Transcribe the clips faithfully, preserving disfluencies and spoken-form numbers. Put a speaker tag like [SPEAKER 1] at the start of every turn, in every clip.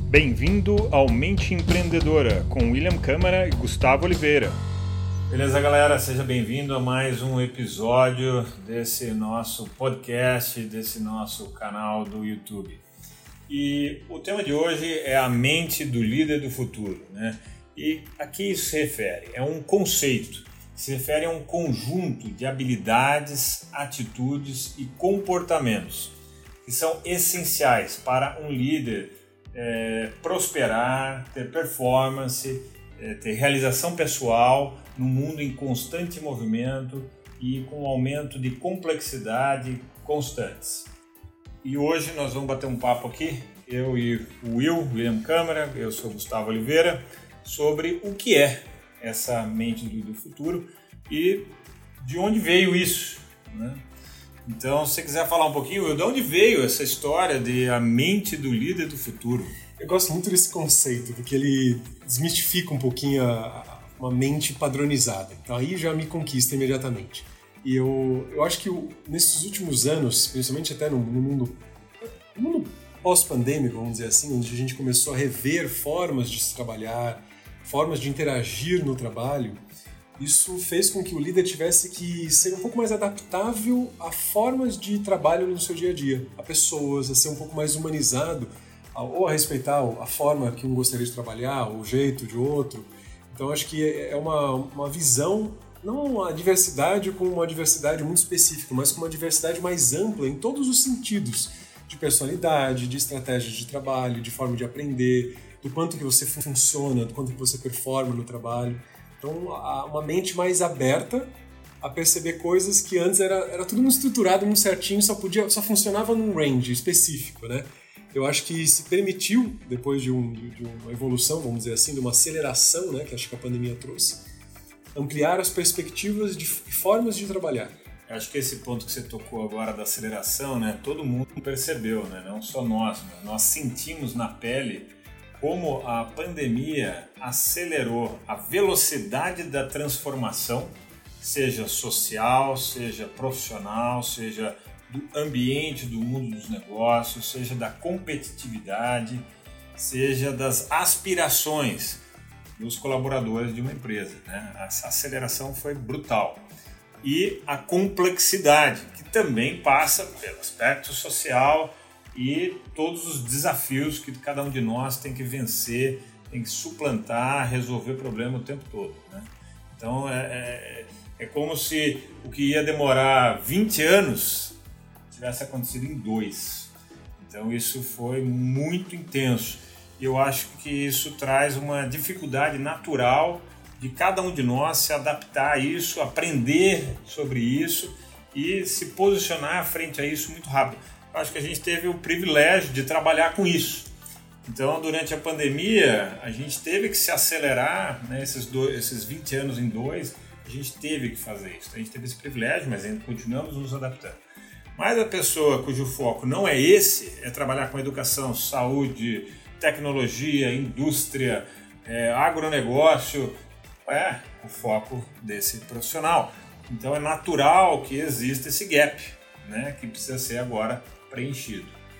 [SPEAKER 1] Bem-vindo ao Mente Empreendedora, com William Câmara e Gustavo Oliveira.
[SPEAKER 2] Beleza, galera? Seja bem-vindo a mais um episódio desse nosso podcast, desse nosso canal do YouTube. E o tema de hoje é a mente do líder do futuro, né? E a que isso se refere? É um conceito, se refere a um conjunto de habilidades, atitudes e comportamentos que são essenciais para um líder é, prosperar, ter performance, é, ter realização pessoal num mundo em constante movimento e com um aumento de complexidade constantes. E hoje nós vamos bater um papo aqui, eu e o Will, William Câmara, eu sou Gustavo Oliveira, sobre o que é essa mente do líder do futuro e de onde veio isso, né? Então, se você quiser falar um pouquinho, de onde veio essa história de a mente do líder do futuro?
[SPEAKER 3] Eu gosto muito desse conceito, porque ele desmistifica um pouquinho a, a, uma mente padronizada. Então aí já me conquista imediatamente. E eu, eu acho que o, nesses últimos anos, principalmente até no, no mundo, no mundo pós-pandêmico, vamos dizer assim, onde a gente começou a rever formas de se trabalhar, formas de interagir no trabalho, isso fez com que o líder tivesse que ser um pouco mais adaptável a formas de trabalho no seu dia a dia, a pessoas, a ser um pouco mais humanizado, ou a respeitar a forma que um gostaria de trabalhar, o jeito de outro. Então acho que é uma, uma visão, não uma diversidade com uma diversidade muito específica, mas com uma diversidade mais ampla em todos os sentidos, de personalidade, de estratégia de trabalho, de forma de aprender, do quanto que você funciona, do quanto que você performa no trabalho. Então, uma mente mais aberta a perceber coisas que antes era, era tudo muito estruturado, muito certinho, só, podia, só funcionava num range específico, né? Eu acho que se permitiu, depois de, um, de uma evolução, vamos dizer assim, de uma aceleração, né, que acho que a pandemia trouxe, ampliar as perspectivas de formas de trabalhar.
[SPEAKER 2] Eu acho que esse ponto que você tocou agora da aceleração, né, todo mundo percebeu, né, não só nós, mas nós sentimos na pele como a pandemia acelerou a velocidade da transformação, seja social, seja profissional, seja do ambiente, do mundo dos negócios, seja da competitividade, seja das aspirações dos colaboradores de uma empresa, né? Essa aceleração foi brutal. E a complexidade, que também passa pelo aspecto social e todos os desafios que cada um de nós tem que vencer, tem que suplantar, resolver problema o tempo todo, né? Então é, é, é como se o que ia demorar vinte anos tivesse acontecido em dois. Então isso foi muito intenso. E eu acho que isso traz uma dificuldade natural de cada um de nós se adaptar a isso, aprender sobre isso e se posicionar frente a isso muito rápido. Acho que a gente teve o privilégio de trabalhar com isso. Então, durante a pandemia, a gente teve que se acelerar, né, esses, dois, esses vinte anos em dois, a gente teve que fazer isso. A gente teve esse privilégio, mas ainda continuamos nos adaptando. Mas a pessoa cujo foco não é esse, é trabalhar com educação, saúde, tecnologia, indústria, é, agronegócio, é o foco desse profissional. Então, é natural que exista esse gap, né, que precisa ser agora preenchido.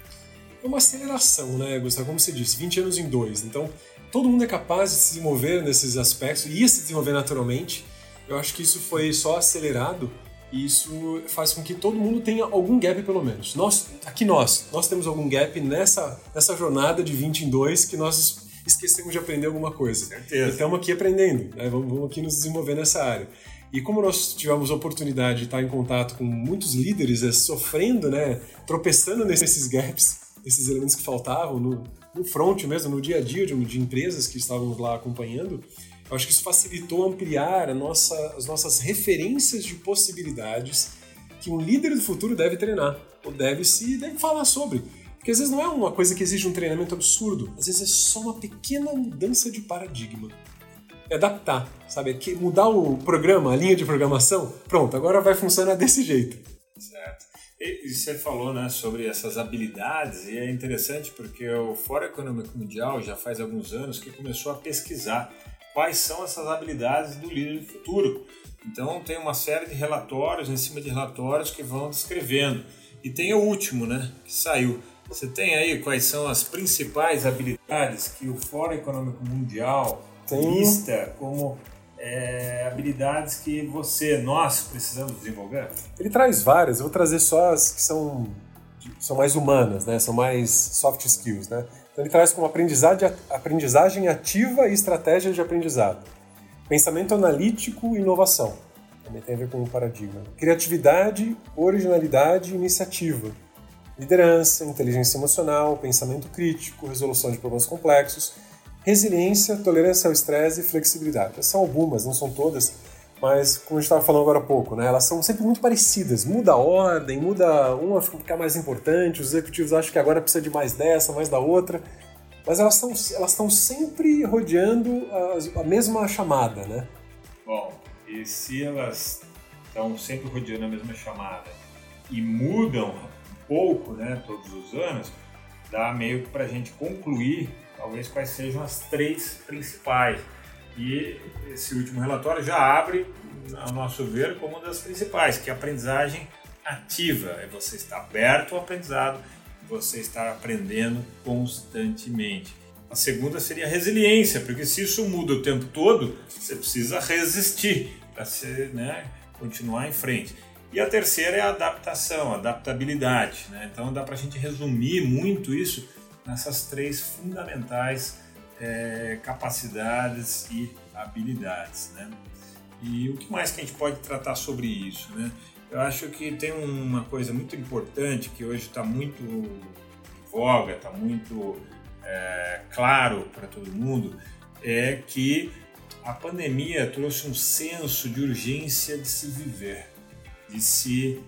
[SPEAKER 3] É uma aceleração, né, Gustavo? Como você disse, vinte anos em dois. Então, todo mundo é capaz de se desenvolver nesses aspectos, e ia se desenvolver naturalmente. Eu acho que isso foi só acelerado, e isso faz com que todo mundo tenha algum gap, pelo menos. Nós, aqui nós, nós temos algum gap nessa, nessa jornada de vinte em dois que nós esquecemos de aprender alguma coisa.
[SPEAKER 2] Certeza.
[SPEAKER 3] E estamos aqui aprendendo, né? Vamos, vamos aqui nos desenvolver nessa área. E como nós tivemos a oportunidade de estar em contato com muitos líderes, é, sofrendo, né, tropeçando nesses gaps, esses elementos que faltavam, no, no front mesmo, no dia a dia de, de empresas que estavam lá acompanhando, eu acho que isso facilitou ampliar a nossa, as nossas referências de possibilidades que um líder do futuro deve treinar, ou deve se deve falar sobre. Porque às vezes não é uma coisa que exige um treinamento absurdo, às vezes é só uma pequena mudança de paradigma. É adaptar, sabe? É mudar o programa, a linha de programação, pronto, agora vai funcionar desse jeito.
[SPEAKER 2] Certo. E você falou, né, sobre essas habilidades, e é interessante porque o Fórum Econômico Mundial já faz alguns anos que começou a pesquisar quais são essas habilidades do líder do futuro. Então tem uma série de relatórios, em cima de relatórios que vão descrevendo. E tem o último, né, que saiu, Você tem aí quais são as principais habilidades que o Fórum Econômico Mundial tem... lista como é, habilidades que você, nós, precisamos desenvolver?
[SPEAKER 3] Ele traz várias, eu vou trazer só as que são, são mais humanas, né? São mais soft skills, né? Então ele traz como aprendizagem, aprendizagem ativa e estratégia de aprendizado. Pensamento analítico e inovação. Também tem a ver com o paradigma. Criatividade, originalidade e iniciativa. Liderança, inteligência emocional, pensamento crítico, resolução de problemas complexos, resiliência, tolerância ao estresse e flexibilidade. Essas são algumas, não são todas, mas como a gente estava falando agora há pouco, né, elas são sempre muito parecidas. Muda a ordem, muda uma fica mais importante, os executivos acham que agora precisa de mais dessa, mais da outra, mas elas estão elas estão sempre rodeando a, a mesma chamada, né?
[SPEAKER 2] Bom, e se elas estão sempre rodeando a mesma chamada e mudam pouco, né, todos os anos, dá meio que para a gente concluir talvez quais sejam as três principais. E esse último relatório já abre, ao nosso ver, como uma das principais, que é a aprendizagem ativa. É você estar aberto ao aprendizado, você estar aprendendo constantemente. A segunda seria a resiliência, porque se isso muda o tempo todo, você precisa resistir para né, continuar em frente. E a terceira é a adaptação, a adaptabilidade, né? Então dá para a gente resumir muito isso nessas três fundamentais é, capacidades e habilidades, né? E o que mais que a gente pode tratar sobre isso, né? Eu acho que tem uma coisa muito importante que hoje está muito em voga, está muito é, claro para todo mundo, é que a pandemia trouxe um senso de urgência de se viver, de se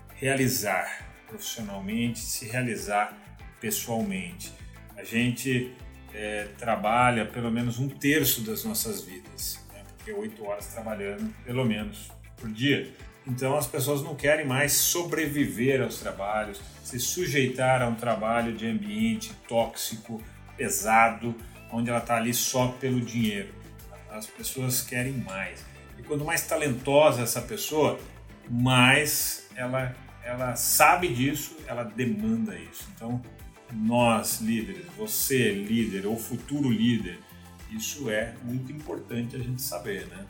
[SPEAKER 2] realizar profissionalmente, se realizar pessoalmente. A gente é, trabalha pelo menos um terço das nossas vidas, né? Porque oito horas trabalhando pelo menos por dia. Então as pessoas não querem mais sobreviver aos trabalhos, se sujeitar a um trabalho de ambiente tóxico, pesado, onde ela está ali só pelo dinheiro. As pessoas querem mais. E quanto mais talentosa essa pessoa, mais ela, ela sabe disso, ela demanda isso. Então, nós líderes, você líder ou futuro líder, isso é muito importante a gente saber, né?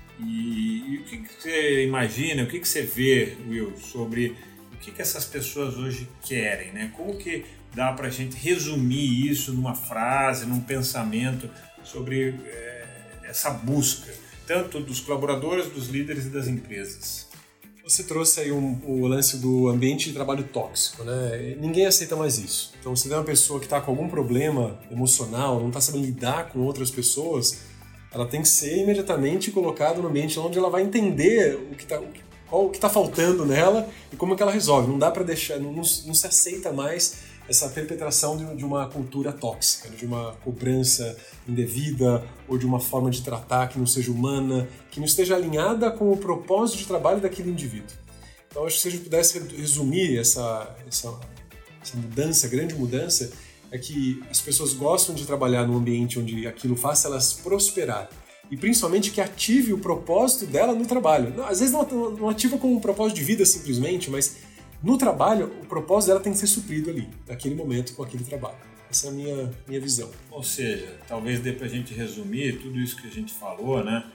[SPEAKER 2] E, e o que, que você imagina, o que, que você vê, Will, sobre o que, que essas pessoas hoje querem, né? Como que dá para a gente resumir isso numa frase, num pensamento sobre é, essa busca, tanto dos colaboradores, dos líderes e das empresas?
[SPEAKER 3] Você trouxe aí um, o lance do ambiente de trabalho tóxico, né? Ninguém aceita mais isso. Então, se tem uma pessoa que está com algum problema emocional, não está sabendo lidar com outras pessoas, ela tem que ser imediatamente colocada no ambiente onde ela vai entender o que está o que tá faltando nela e como é que ela resolve. Não dá para deixar, não, não se aceita mais essa perpetração de, de uma cultura tóxica, de uma cobrança indevida ou de uma forma de tratar que não seja humana, que não esteja alinhada com o propósito de trabalho daquele indivíduo. Então, acho que se a gente pudesse resumir essa, essa, essa mudança, grande mudança, é que as pessoas gostam de trabalhar num ambiente onde aquilo faça elas prosperar e principalmente que ative o propósito dela no trabalho. Não, às vezes não, não ativa como um propósito de vida simplesmente, mas no trabalho, o propósito dela tem que ser suprido ali, naquele momento, com aquele trabalho. Essa é a minha, minha visão.
[SPEAKER 2] Ou seja, talvez dê para a gente resumir tudo isso que a gente falou, né,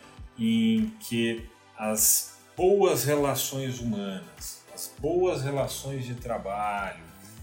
[SPEAKER 2] em que as boas relações humanas, as boas relações de trabalho,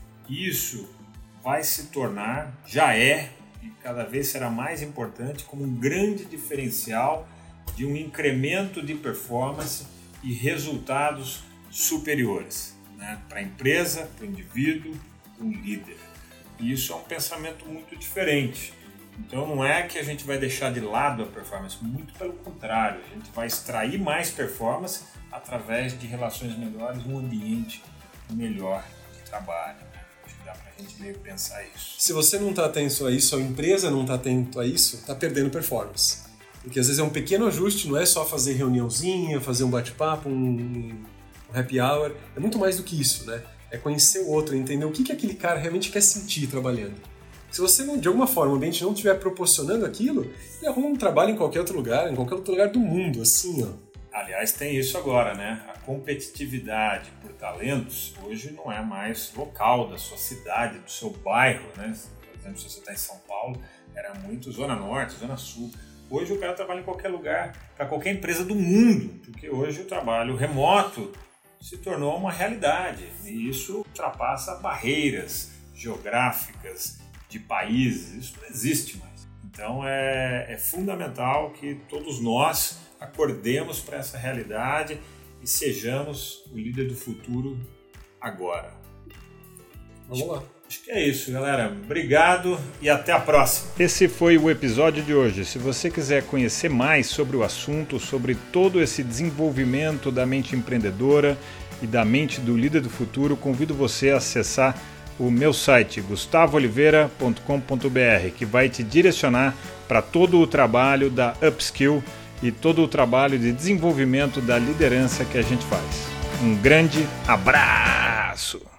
[SPEAKER 2] isso vai se tornar, já é, e cada vez será mais importante, como um grande diferencial de um incremento de performance e resultados superiores. Né, para a empresa, para o indivíduo, para o líder. E isso é um pensamento muito diferente. Então não é que a gente vai deixar de lado a performance, muito pelo contrário, a gente vai extrair mais performance através de relações melhores, um ambiente melhor de trabalho. Né? Acho que dá para a gente meio pensar isso.
[SPEAKER 3] Se você não está atento a isso, a empresa não está atento a isso, está perdendo performance. Porque às vezes é um pequeno ajuste, não é só fazer reuniãozinha, fazer um bate-papo, um happy hour, é muito mais do que isso, né? É conhecer o outro, entender o que, que aquele cara realmente quer sentir trabalhando. Se você, não, de alguma forma, o ambiente não estiver proporcionando aquilo, ele arruma um trabalho em qualquer outro lugar, em qualquer outro lugar do mundo, assim, ó.
[SPEAKER 2] Aliás, tem isso agora, né? A competitividade por talentos hoje não é mais local da sua cidade, do seu bairro, né? Por exemplo, se você está em São Paulo, era muito Zona Norte, Zona Sul. Hoje o cara trabalha em qualquer lugar, para qualquer empresa do mundo, porque hoje o trabalho remoto se tornou uma realidade e isso ultrapassa barreiras geográficas de países, isso não existe mais. Então é, é fundamental que todos nós acordemos para essa realidade e sejamos o líder do futuro agora.
[SPEAKER 3] Vamos lá.
[SPEAKER 2] Acho que é isso, galera. Obrigado e até a próxima.
[SPEAKER 1] Esse foi o episódio de hoje. Se você quiser conhecer mais sobre o assunto, sobre todo esse desenvolvimento da mente empreendedora e da mente do líder do futuro, convido você a acessar o meu site gustavo oliveira ponto com ponto b r, que vai te direcionar para todo o trabalho da Upskill e todo o trabalho de desenvolvimento da liderança que a gente faz. Um grande abraço!